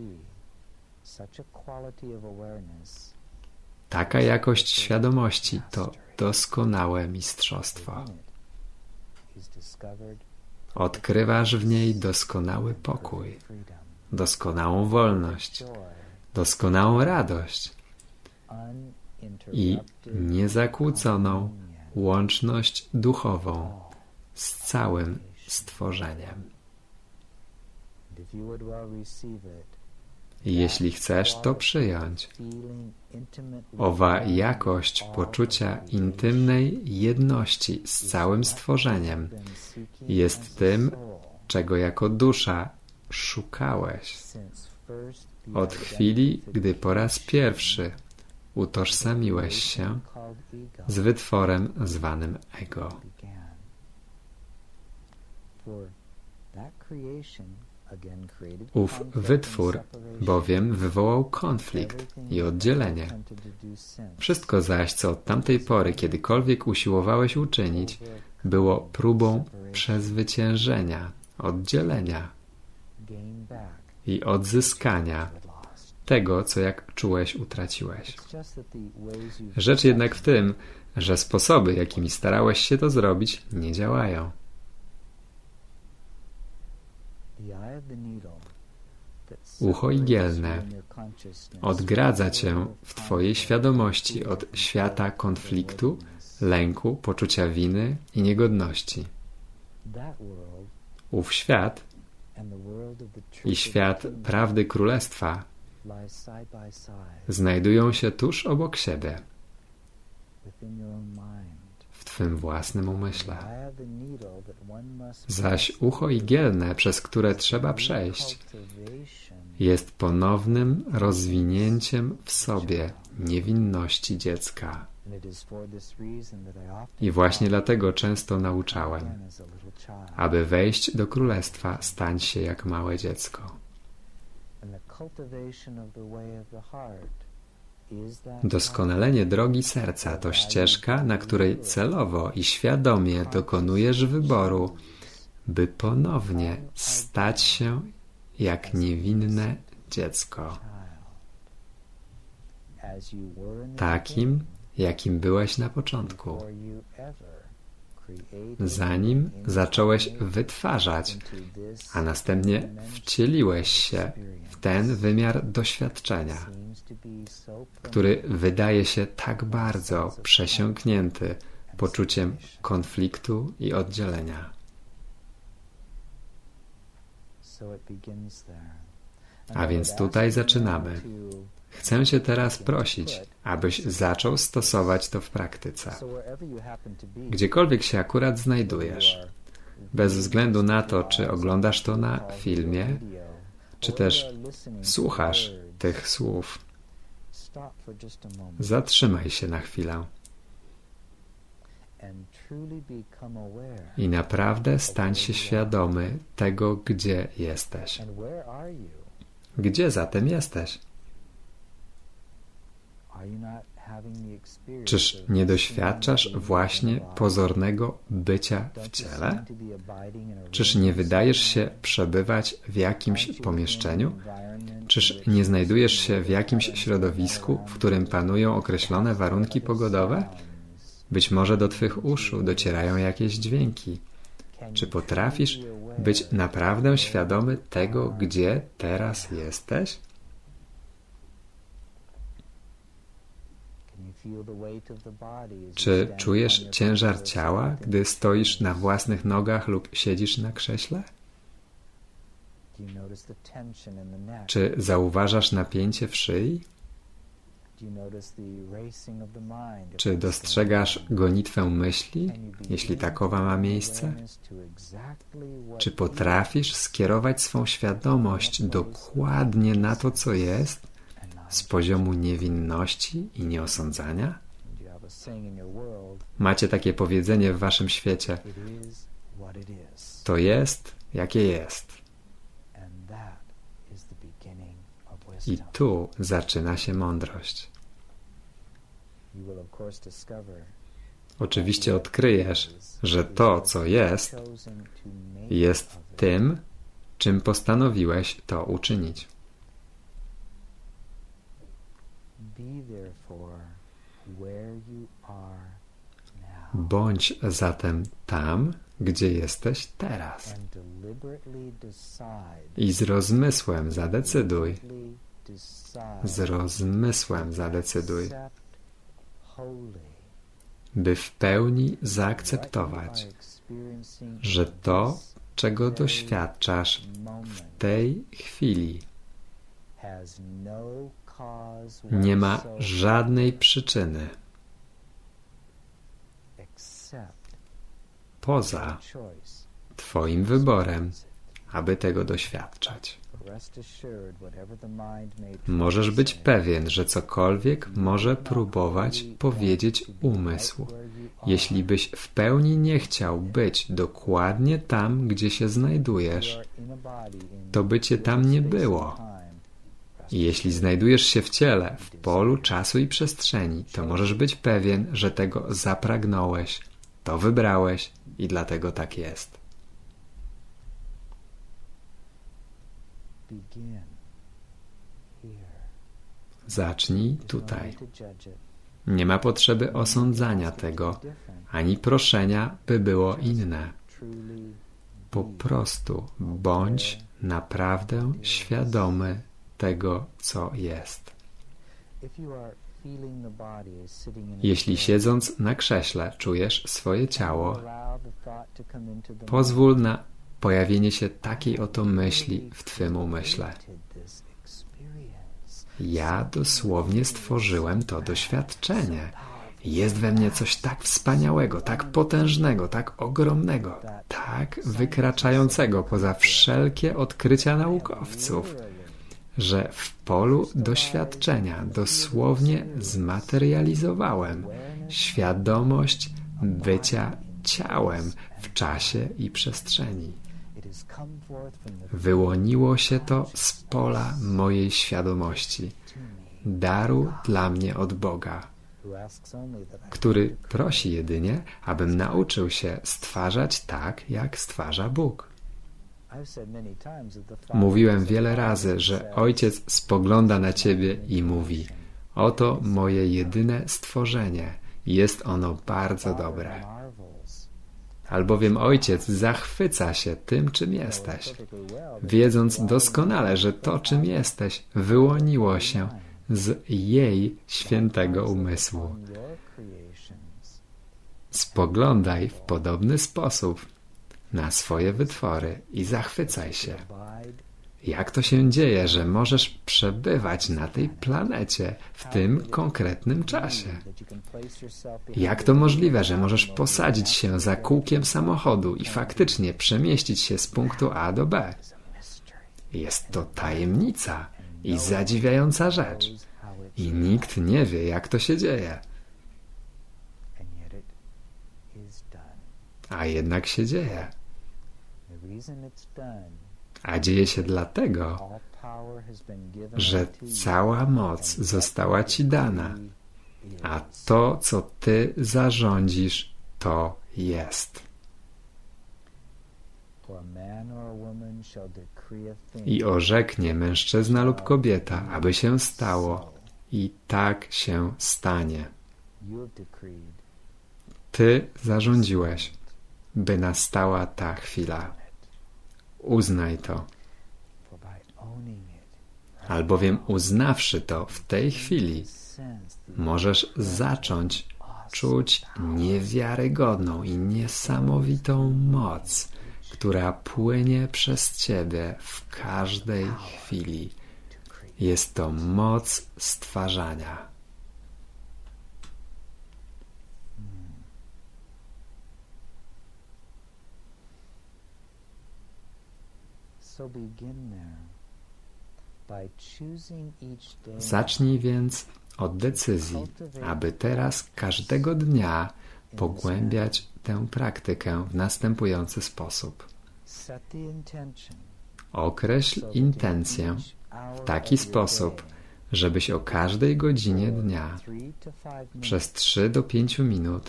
Taka jakość świadomości to doskonałe mistrzostwo. Odkrywasz w niej doskonały pokój, doskonałą wolność, doskonałą radość i niezakłóconą łączność duchową z całym stworzeniem. I jeśli chcesz to przyjąć, owa jakość poczucia intymnej jedności z całym stworzeniem jest tym, czego jako dusza szukałeś od chwili, gdy po raz pierwszy utożsamiłeś się z wytworem zwanym ego. Ów wytwór bowiem wywołał konflikt i oddzielenie. Wszystko zaś, co od tamtej pory kiedykolwiek usiłowałeś uczynić, było próbą przezwyciężenia, oddzielenia i odzyskania tego, co jak czułeś, utraciłeś. Rzecz jednak w tym, że sposoby, jakimi starałeś się to zrobić, nie działają. Ucho igielne odgradza cię w twojej świadomości od świata konfliktu, lęku, poczucia winy i niegodności. Ów świat i świat prawdy królestwa znajdują się tuż obok siebie, w twym własnym umyśle. Zaś ucho igielne, przez które trzeba przejść, jest ponownym rozwinięciem w sobie niewinności dziecka. I właśnie dlatego często nauczałem, aby wejść do królestwa, stań się jak małe dziecko. Doskonalenie drogi serca to ścieżka, na której celowo i świadomie dokonujesz wyboru, by ponownie stać się jak niewinne dziecko. Takim, jakim byłeś na początku, zanim zacząłeś wytwarzać, a następnie wcieliłeś się w ten wymiar doświadczenia, który wydaje się tak bardzo przesiąknięty poczuciem konfliktu i oddzielenia. A więc tutaj zaczynamy. Chcę Cię teraz prosić, abyś zaczął stosować to w praktyce. Gdziekolwiek się akurat znajdujesz, bez względu na to, czy oglądasz to na filmie, czy też słuchasz tych słów, zatrzymaj się na chwilę I naprawdę stań się świadomy tego, gdzie jesteś. Gdzie zatem jesteś? Czyż nie doświadczasz właśnie pozornego bycia w ciele? Czyż nie wydajesz się przebywać w jakimś pomieszczeniu? Czyż nie znajdujesz się w jakimś środowisku, w którym panują określone warunki pogodowe? Być może do twych uszu docierają jakieś dźwięki. Czy potrafisz być naprawdę świadomy tego, gdzie teraz jesteś? Czy czujesz ciężar ciała, gdy stoisz na własnych nogach lub siedzisz na krześle? Czy zauważasz napięcie w szyi? Czy dostrzegasz gonitwę myśli, jeśli takowa ma miejsce? Czy potrafisz skierować swą świadomość dokładnie na to, co jest, z poziomu niewinności i nieosądzania? Macie takie powiedzenie w waszym świecie: to jest, jakie jest. I tu zaczyna się mądrość. Oczywiście odkryjesz, że to, co jest, jest tym, czym postanowiłeś to uczynić. Bądź zatem tam, gdzie jesteś teraz. I z rozmysłem zadecyduj. Z rozmysłem zadecyduj, by w pełni zaakceptować, że to, czego doświadczasz w tej chwili, nie ma żadnej przyczyny poza twoim wyborem, aby tego doświadczać. Możesz być pewien, że cokolwiek może próbować powiedzieć umysł. Jeśli byś w pełni nie chciał być dokładnie tam, gdzie się znajdujesz, to by cię tam nie było. I jeśli znajdujesz się w ciele, w polu czasu i przestrzeni, to możesz być pewien, że tego zapragnąłeś, to wybrałeś i dlatego tak jest. Zacznij tutaj. Nie ma potrzeby osądzania tego, ani proszenia, by było inne. Po prostu bądź naprawdę świadomy tego, co jest. Jeśli siedząc na krześle czujesz swoje ciało, pozwól na pojawienie się takiej oto myśli w twym umyśle. Ja dosłownie stworzyłem to doświadczenie. Jest we mnie coś tak wspaniałego, tak potężnego, tak ogromnego, tak wykraczającego poza wszelkie odkrycia naukowców, że w polu doświadczenia dosłownie zmaterializowałem świadomość bycia ciałem w czasie i przestrzeni. Wyłoniło się to z pola mojej świadomości, daru dla mnie od Boga, który prosi jedynie, abym nauczył się stwarzać tak, jak stwarza Bóg. Mówiłem wiele razy, że Ojciec spogląda na ciebie i mówi: oto moje jedyne stworzenie, jest ono bardzo dobre. Albowiem Ojciec zachwyca się tym, czym jesteś, wiedząc doskonale, że to, czym jesteś, wyłoniło się z jej świętego umysłu. Spoglądaj w podobny sposób na swoje wytwory i zachwycaj się. Jak to się dzieje, że możesz przebywać na tej planecie w tym konkretnym czasie? Jak to możliwe, że możesz posadzić się za kółkiem samochodu i faktycznie przemieścić się z punktu A do B? Jest to tajemnica i zadziwiająca rzecz. I nikt nie wie, jak to się dzieje. a jednak się dzieje. A dzieje się dlatego, że cała moc została Ci dana, a to, co Ty zarządzisz, to jest. I orzeknie mężczyzna lub kobieta, aby się stało, i tak się stanie. Ty zarządziłeś, by nastała ta chwila. Uznaj to. Albowiem uznawszy to w tej chwili, możesz zacząć czuć niewiarygodną i niesamowitą moc, która płynie przez Ciebie w każdej chwili. Jest to moc stwarzania. Zacznij więc od decyzji, aby teraz każdego dnia pogłębiać tę praktykę w następujący sposób. Określ intencję w taki sposób, żebyś o każdej godzinie dnia przez trzy do pięciu minut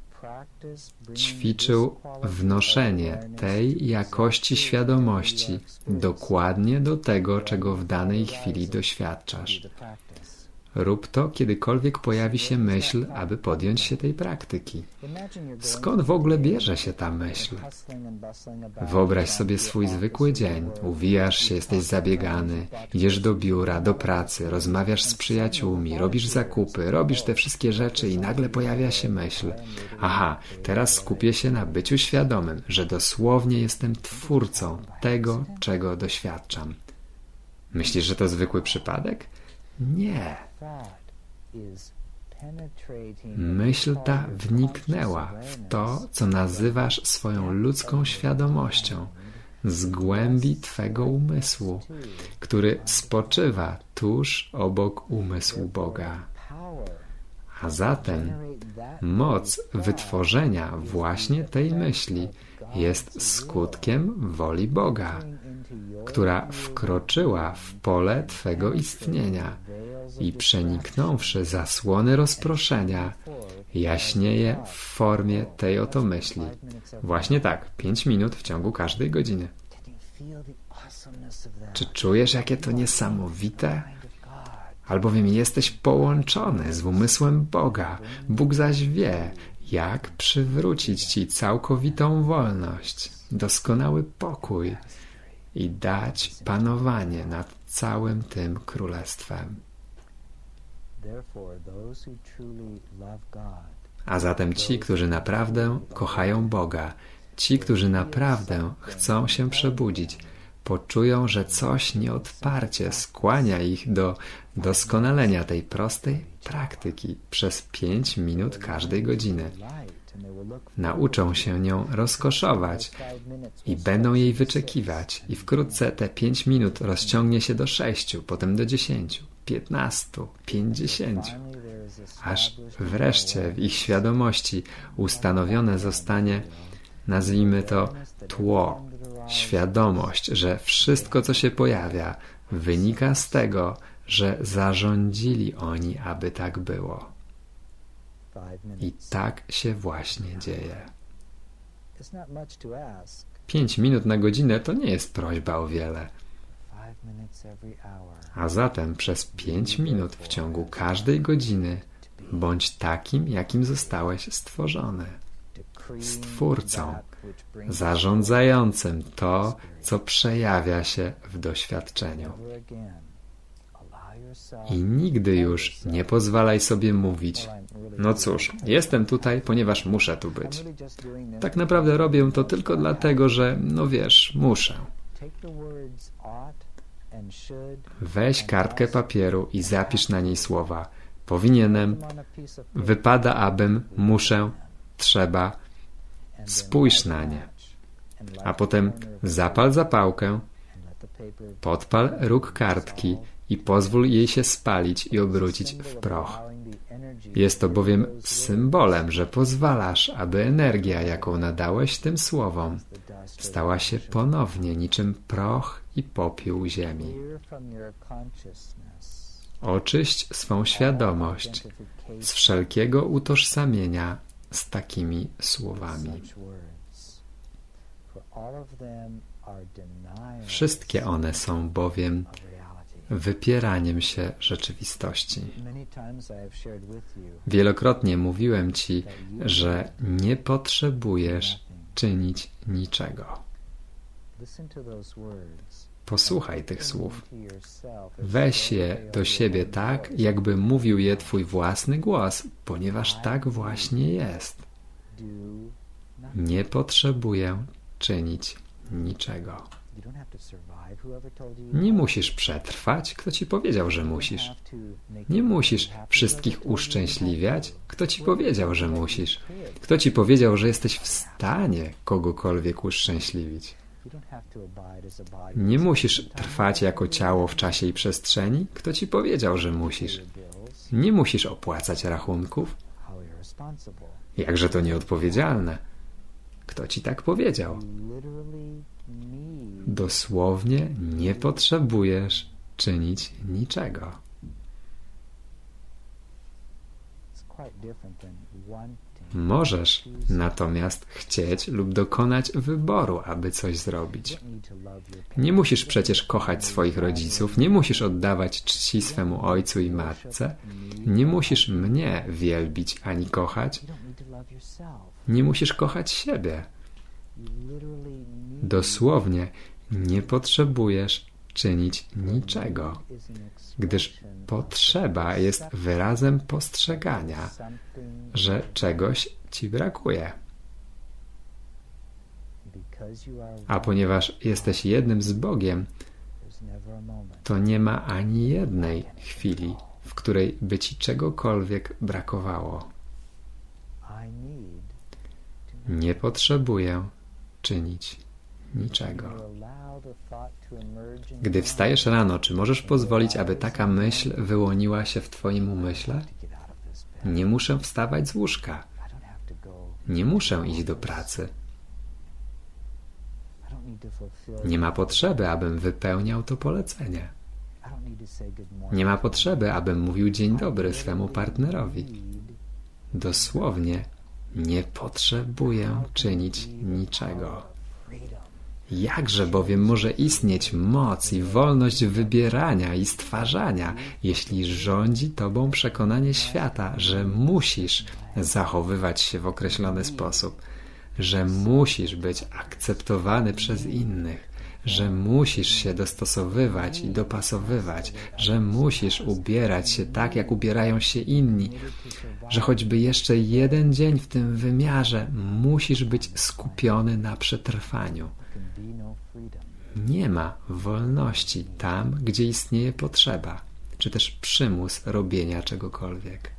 ćwiczył wnoszenie tej jakości świadomości dokładnie do tego, czego w danej chwili doświadczasz. Rób to, kiedykolwiek pojawi się myśl, aby podjąć się tej praktyki. Skąd w ogóle bierze się ta myśl? Wyobraź sobie swój zwykły dzień. Uwijasz się, jesteś zabiegany, idziesz do biura, do pracy, rozmawiasz z przyjaciółmi, robisz zakupy, robisz te wszystkie rzeczy i nagle pojawia się myśl. Aha, teraz skupię się na byciu świadomym, że dosłownie jestem twórcą tego, czego doświadczam. Myślisz, że to zwykły przypadek? Nie. Myśl ta wniknęła w to, co nazywasz swoją ludzką świadomością, z głębi Twego umysłu, który spoczywa tuż obok umysłu Boga. A zatem moc wytworzenia właśnie tej myśli jest skutkiem woli Boga, która wkroczyła w pole Twego istnienia i przeniknąwszy zasłony rozproszenia, jaśnieje w formie tej oto myśli. Właśnie tak, pięć minut w ciągu każdej godziny. Czy czujesz, jakie to niesamowite? Albowiem jesteś połączony z umysłem Boga. Bóg zaś wie, jak przywrócić Ci całkowitą wolność, doskonały pokój i dać panowanie nad całym tym królestwem. A zatem ci, którzy naprawdę kochają Boga, ci, którzy naprawdę chcą się przebudzić, poczują, że coś nieodparcie skłania ich do doskonalenia tej prostej praktyki przez pięć minut każdej godziny. Nauczą się nią rozkoszować i będą jej wyczekiwać i wkrótce te pięć minut rozciągnie się do sześciu, potem do dziesięciu, piętnastu, pięćdziesięciu, aż wreszcie w ich świadomości ustanowione zostanie, nazwijmy to, tło, świadomość, że wszystko, co się pojawia, wynika z tego, że zarządzili oni, aby tak było. I tak się właśnie dzieje. Pięć minut na godzinę to nie jest prośba o wiele. A zatem przez pięć minut w ciągu każdej godziny bądź takim, jakim zostałeś stworzony. Stwórcą, zarządzającym to, co przejawia się w doświadczeniu. I nigdy już nie pozwalaj sobie mówić: no cóż, jestem tutaj, ponieważ muszę tu być. Tak naprawdę robię to tylko dlatego, że, no wiesz, muszę. Weź kartkę papieru i zapisz na niej słowa: powinienem, wypada abym, muszę, trzeba. Spójrz na nie. A potem zapal zapałkę, podpal róg kartki i pozwól jej się spalić i obrócić w proch. Jest to bowiem symbolem, że pozwalasz, aby energia, jaką nadałeś tym słowom, stała się ponownie niczym proch i popiół ziemi. Oczyść swą świadomość z wszelkiego utożsamienia z takimi słowami. Wszystkie one są bowiem wypieraniem się rzeczywistości. Wielokrotnie mówiłem Ci, że nie potrzebujesz czynić niczego. Posłuchaj tych słów. Weź je do siebie tak, jakby mówił je Twój własny głos, ponieważ tak właśnie jest. Nie potrzebuję czynić niczego. Nie musisz przetrwać, kto Ci powiedział, że musisz. Nie musisz wszystkich uszczęśliwiać, kto Ci powiedział, że musisz. Kto Ci powiedział, że jesteś w stanie kogokolwiek uszczęśliwić. Nie musisz trwać jako ciało w czasie i przestrzeni, kto Ci powiedział, że musisz. Nie musisz opłacać rachunków. Jakże to nieodpowiedzialne. Kto Ci tak powiedział? Dosłownie nie potrzebujesz czynić niczego. Możesz natomiast chcieć lub dokonać wyboru, aby coś zrobić. Nie musisz przecież kochać swoich rodziców, nie musisz oddawać czci swemu ojcu i matce, nie musisz mnie wielbić ani kochać, nie musisz kochać siebie. Dosłownie nie potrzebujesz czynić niczego, gdyż potrzeba jest wyrazem postrzegania, że czegoś Ci brakuje. A ponieważ jesteś jednym z Bogiem, to nie ma ani jednej chwili, w której by Ci czegokolwiek brakowało. Nie potrzebuję czynić niczego. Gdy wstajesz rano, czy możesz pozwolić, aby taka myśl wyłoniła się w Twoim umyśle? Nie muszę wstawać z łóżka. Nie muszę iść do pracy. Nie ma potrzeby, abym wypełniał to polecenie. Nie ma potrzeby, abym mówił dzień dobry swemu partnerowi. Dosłownie nie potrzebuję czynić niczego. Jakże bowiem może istnieć moc i wolność wybierania i stwarzania, jeśli rządzi Tobą przekonanie świata, że musisz zachowywać się w określony sposób, że musisz być akceptowany przez innych, że musisz się dostosowywać i dopasowywać, że musisz ubierać się tak, jak ubierają się inni, że choćby jeszcze jeden dzień w tym wymiarze musisz być skupiony na przetrwaniu. Nie ma wolności tam, gdzie istnieje potrzeba, czy też przymus robienia czegokolwiek.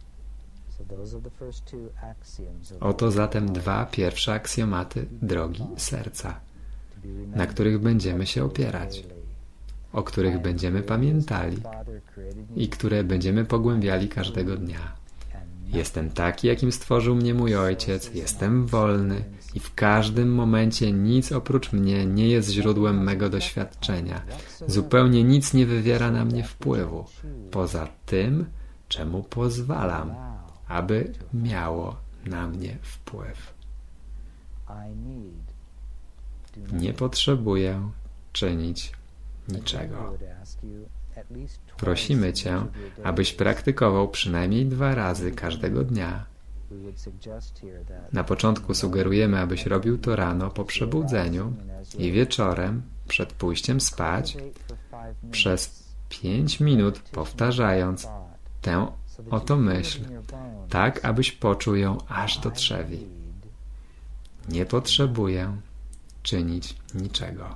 Oto zatem dwa pierwsze aksjomaty drogi serca, na których będziemy się opierać, o których będziemy pamiętali i które będziemy pogłębiali każdego dnia. Jestem taki, jakim stworzył mnie mój ojciec, jestem wolny i w każdym momencie nic oprócz mnie nie jest źródłem mego doświadczenia. Zupełnie nic nie wywiera na mnie wpływu, poza tym, czemu pozwalam, aby miało na mnie wpływ. Nie potrzebuję czynić niczego. Prosimy Cię, abyś praktykował przynajmniej dwa razy każdego dnia. Na początku sugerujemy, abyś robił to rano po przebudzeniu i wieczorem przed pójściem spać przez pięć minut powtarzając tę oto myśl, tak abyś poczuł ją aż do trzewi. Nie potrzebuję czynić niczego.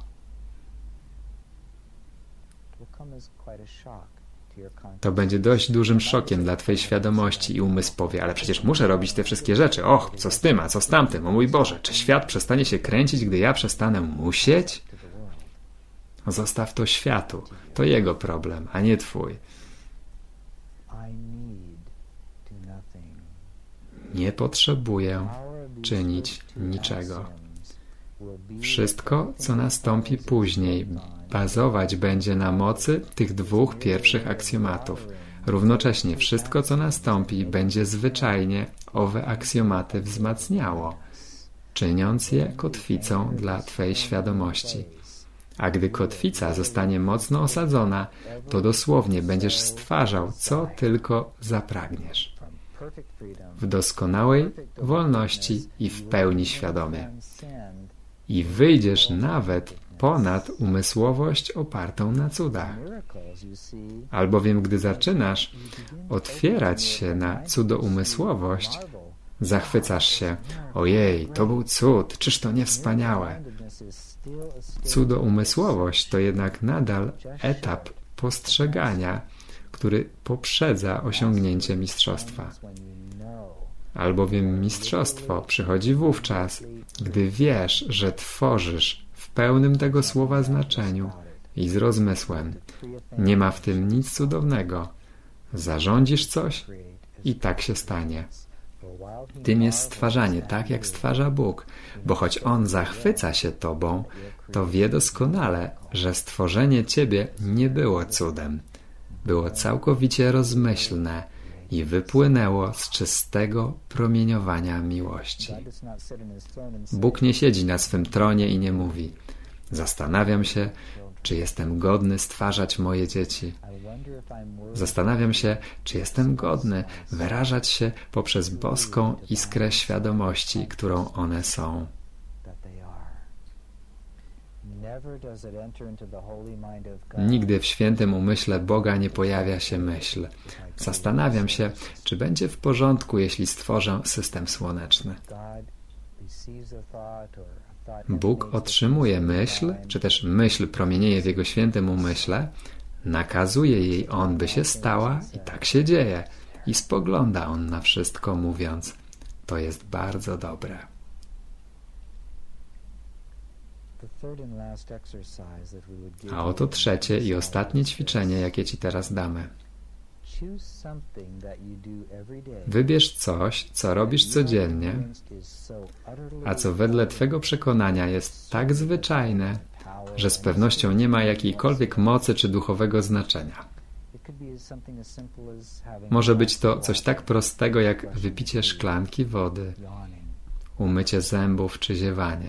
To będzie dość dużym szokiem dla Twojej świadomości i umysł powie, ale przecież muszę robić te wszystkie rzeczy. Och, co z tym, a co z tamtym? O mój Boże, czy świat przestanie się kręcić, gdy ja przestanę musieć? Zostaw to światu. To jego problem, a nie Twój. nie potrzebuję czynić niczego. Wszystko, co nastąpi później, bazować będzie na mocy tych dwóch pierwszych aksjomatów. Równocześnie wszystko, co nastąpi, będzie zwyczajnie owe aksjomaty wzmacniało, czyniąc je kotwicą dla Twej świadomości. A gdy kotwica zostanie mocno osadzona, to dosłownie będziesz stwarzał, co tylko zapragniesz. W doskonałej wolności i w pełni świadomie. I wyjdziesz nawet ponad umysłowość opartą na cudach. Albowiem gdy zaczynasz otwierać się na cudoumysłowość, zachwycasz się, ojej, to był cud, czyż to nie wspaniałe. Cudoumysłowość to jednak nadal etap postrzegania, który poprzedza osiągnięcie mistrzostwa. Albowiem mistrzostwo przychodzi wówczas, gdy wiesz, że tworzysz w pełnym tego słowa znaczeniu i z rozmysłem. Nie ma w tym nic cudownego. Zarządzisz coś i tak się stanie. Tym jest stwarzanie, tak jak stwarza Bóg, bo choć On zachwyca się Tobą, to wie doskonale, że stworzenie Ciebie nie było cudem. Było całkowicie rozmyślne i wypłynęło z czystego promieniowania miłości. Bóg nie siedzi na swym tronie i nie mówi: zastanawiam się, czy jestem godny stwarzać moje dzieci. Zastanawiam się, czy jestem godny wyrażać się poprzez boską iskrę świadomości, którą one są. Nigdy w świętym umyśle Boga nie pojawia się myśl: zastanawiam się, czy będzie w porządku, jeśli stworzę system słoneczny. Bóg otrzymuje myśl, czy też myśl promienieje w Jego świętym umyśle, nakazuje jej On, by się stała i tak się dzieje. I spogląda On na wszystko, mówiąc: to jest bardzo dobre. A oto trzecie i ostatnie ćwiczenie, jakie Ci teraz damy. Wybierz coś, co robisz codziennie, a co wedle Twego przekonania jest tak zwyczajne, że z pewnością nie ma jakiejkolwiek mocy czy duchowego znaczenia. Może być to coś tak prostego jak wypicie szklanki wody, umycie zębów czy ziewanie.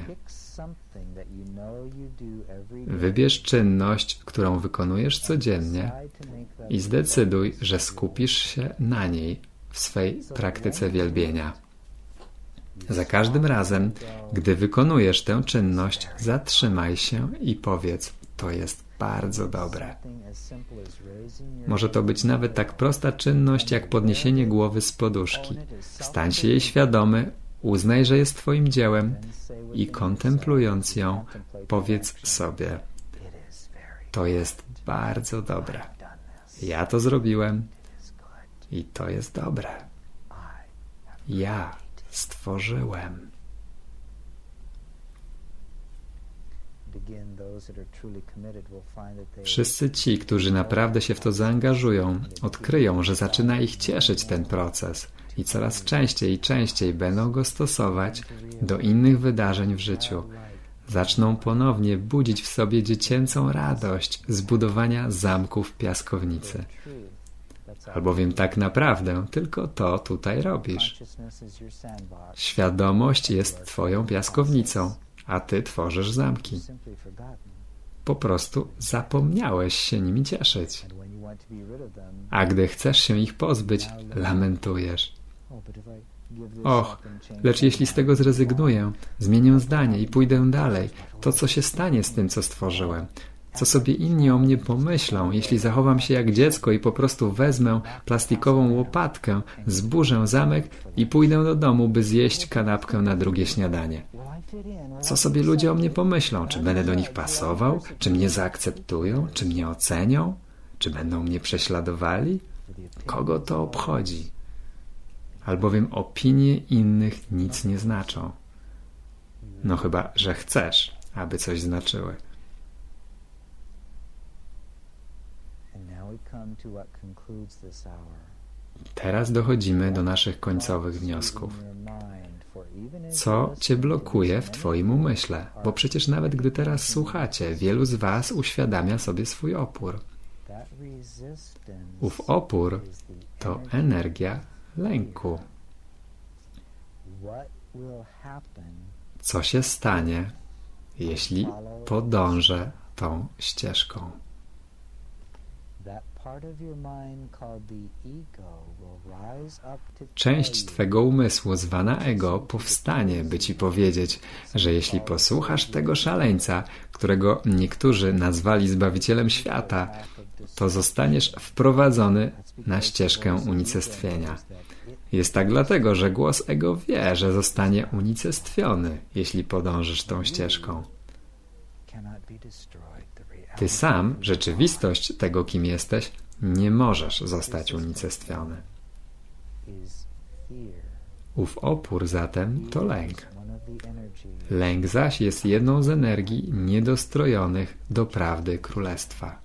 Wybierz czynność, którą wykonujesz codziennie i zdecyduj, że skupisz się na niej w swej praktyce wielbienia. Za każdym razem, gdy wykonujesz tę czynność, zatrzymaj się i powiedz: to jest bardzo dobre. Może to być nawet tak prosta czynność jak podniesienie głowy z poduszki. Stań się jej świadomy, uznaj, że jest Twoim dziełem i kontemplując ją, powiedz sobie: to jest bardzo dobre. Ja to zrobiłem i to jest dobre. Ja stworzyłem. Wszyscy ci, którzy naprawdę się w to zaangażują, odkryją, że zaczyna ich cieszyć ten proces i coraz częściej i częściej będą go stosować do innych wydarzeń w życiu. Zaczną ponownie budzić w sobie dziecięcą radość z budowania zamków piaskownicy. Albowiem tak naprawdę tylko to tutaj robisz. Świadomość jest Twoją piaskownicą, a Ty tworzysz zamki. Po prostu zapomniałeś się nimi cieszyć. A gdy chcesz się ich pozbyć, lamentujesz: och, lecz jeśli z tego zrezygnuję, zmienię zdanie i pójdę dalej, to co się stanie z tym, co stworzyłem? Co sobie inni o mnie pomyślą, jeśli zachowam się jak dziecko i po prostu wezmę plastikową łopatkę, zburzę zamek i pójdę do domu, by zjeść kanapkę na drugie śniadanie? Co sobie ludzie o mnie pomyślą? Czy będę do nich pasował? Czy mnie zaakceptują? Czy mnie ocenią? Czy będą mnie prześladowali? Kogo to obchodzi? Albowiem opinie innych nic nie znaczą. No chyba, że chcesz, aby coś znaczyły. teraz dochodzimy do naszych końcowych wniosków. Co cię blokuje w twoim umyśle? Bo przecież nawet gdy teraz słuchacie, wielu z was uświadamia sobie swój opór. Ów opór to energia lęku. Co się stanie, jeśli podążę tą ścieżką? Część twego umysłu zwana ego powstanie, by ci powiedzieć, że jeśli posłuchasz tego szaleńca, którego niektórzy nazwali Zbawicielem świata, to zostaniesz wprowadzony na ścieżkę unicestwienia. Jest tak dlatego, że głos ego wie, że zostanie unicestwiony, jeśli podążysz tą ścieżką. Ty sam, rzeczywistość tego, kim jesteś, nie możesz zostać unicestwiony. Ów opór zatem to lęk. Lęk zaś jest jedną z energii niedostrojonych do prawdy Królestwa.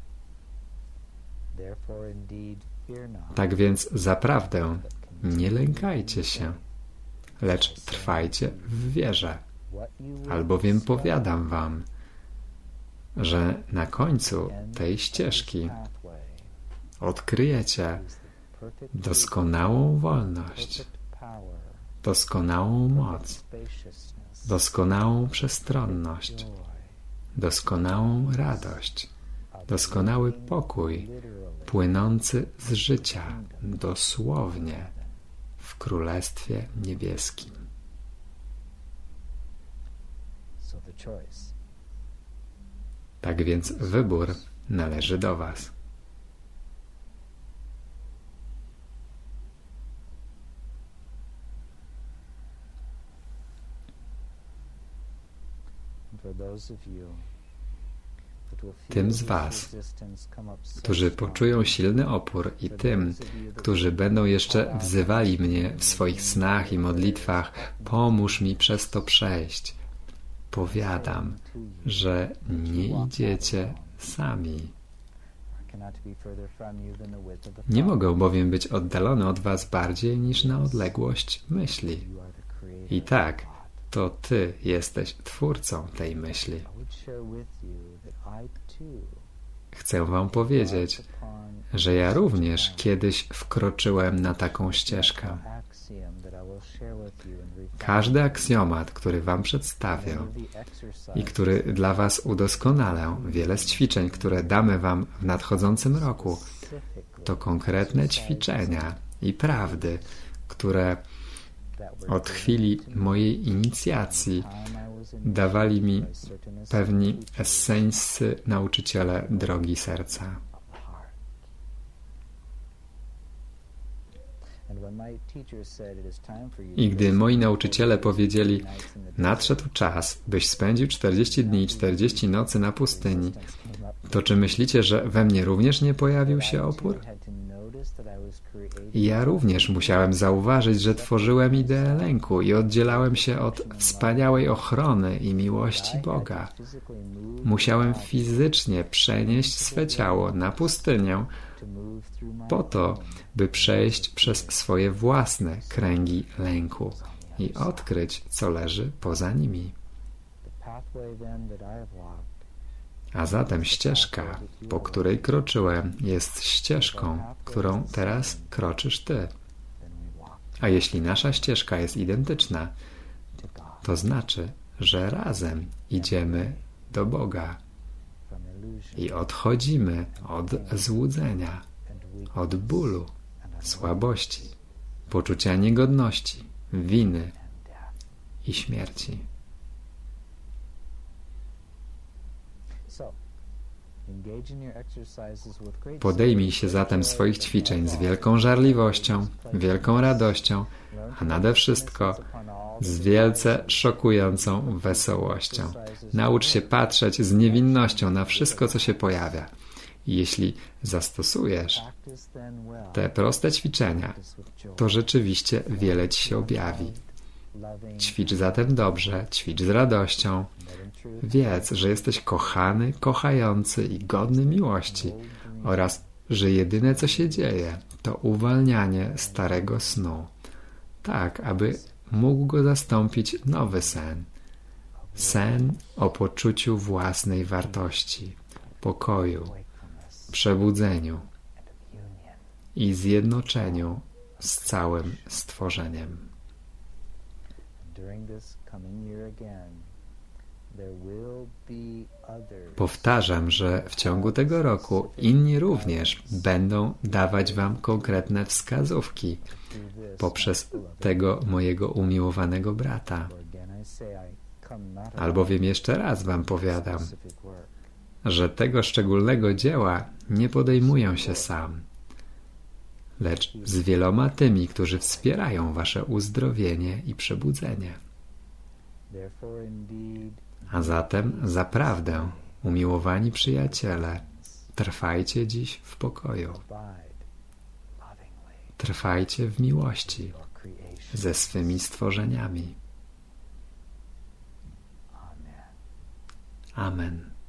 Tak więc zaprawdę nie lękajcie się, lecz trwajcie w wierze, albowiem powiadam wam, że na końcu tej ścieżki odkryjecie doskonałą wolność, doskonałą moc, doskonałą przestronność, doskonałą radość, doskonały pokój płynący z życia dosłownie w Królestwie Niebieskim. Tak więc wybór należy do was. Tym z was, którzy poczują silny opór, i tym, którzy będą jeszcze wzywali mnie w swoich snach i modlitwach, pomóż mi przez to przejść, powiadam, że nie idziecie sami. Nie mogę bowiem być oddalony od was bardziej niż na odległość myśli. I tak, to ty jesteś twórcą tej myśli. Chcę wam powiedzieć, że ja również kiedyś wkroczyłem na taką ścieżkę. Każdy aksjomat, który wam przedstawię i który dla was udoskonalę, wiele z ćwiczeń, które damy wam w nadchodzącym roku, to konkretne ćwiczenia i prawdy, które od chwili mojej inicjacji dawali mi pewni esseńscy nauczyciele drogi serca. I gdy moi nauczyciele powiedzieli, nadszedł czas, byś spędził czterdzieści dni i czterdzieści nocy na pustyni, to czy myślicie, że we mnie również nie pojawił się opór? I ja również musiałem zauważyć, że tworzyłem ideę lęku i oddzielałem się od wspaniałej ochrony i miłości Boga. Musiałem fizycznie przenieść swe ciało na pustynię po to, by przejść przez swoje własne kręgi lęku i odkryć, co leży poza nimi. A zatem ścieżka, po której kroczyłem, jest ścieżką, którą teraz kroczysz ty. A jeśli nasza ścieżka jest identyczna, to znaczy, że razem idziemy do Boga i odchodzimy od złudzenia, od bólu, słabości, poczucia niegodności, winy i śmierci. Podejmij się zatem swoich ćwiczeń z wielką żarliwością, wielką radością, a nade wszystko z wielce szokującą wesołością. Naucz się patrzeć z niewinnością na wszystko, co się pojawia. I jeśli zastosujesz te proste ćwiczenia, to rzeczywiście wiele ci się objawi. Ćwicz zatem dobrze, ćwicz z radością. Wiedz, że jesteś kochany, kochający i godny miłości oraz że jedyne co się dzieje, to uwalnianie starego snu, tak aby mógł go zastąpić nowy sen. Sen o poczuciu własnej wartości, pokoju, przebudzeniu i zjednoczeniu z całym stworzeniem. Powtarzam, że w ciągu tego roku inni również będą dawać wam konkretne wskazówki poprzez tego mojego umiłowanego brata. Albowiem jeszcze raz wam powiadam, że tego szczególnego dzieła nie podejmuję się sam, lecz z wieloma tymi, którzy wspierają wasze uzdrowienie i przebudzenie. A zatem zaprawdę, umiłowani przyjaciele, trwajcie dziś w pokoju. Trwajcie w miłości ze swymi stworzeniami. Amen.